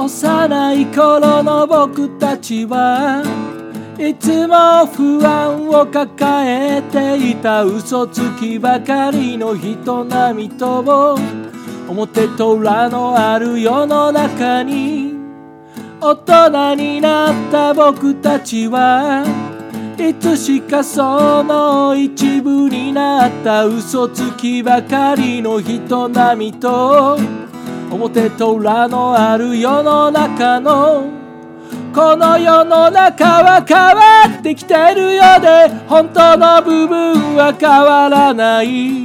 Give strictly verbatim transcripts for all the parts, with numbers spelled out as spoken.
幼い頃の僕たちはいつも不安を抱えていた。嘘つきばかりの人並みと表と裏のある世の中に、大人になった僕たちはいつしかその一部になった。嘘つきばかりの人並みと表と裏のある世の中の、この世の中は変わってきてるようで本当の部分は変わらない。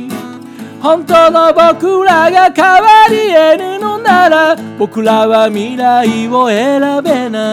本当の僕らが変わり得るのなら、僕らは未来を選べない。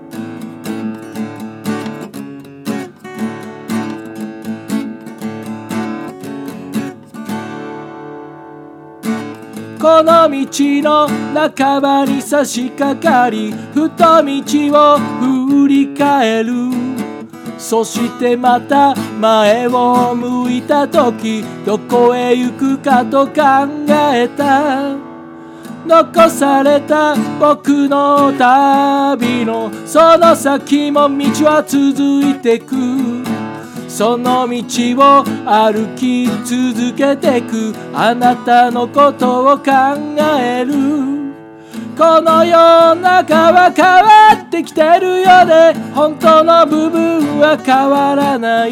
この道の半ばに差し掛かり、ふと道を振り返る。そしてまた前を向いた時、どこへ行くかと考えた。残された僕の旅のその先も道は続いてく。その道を歩き続けてく。あなたのことを考える。この世の中は変わってきてるようで本当の部分は変わらない。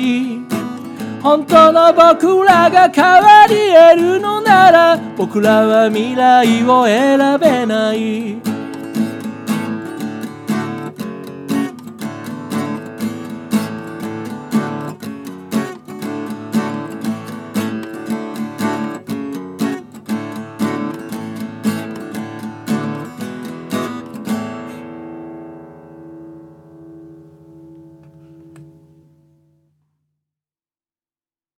本当の僕らが変わり得るのなら、僕らは未来を選べない。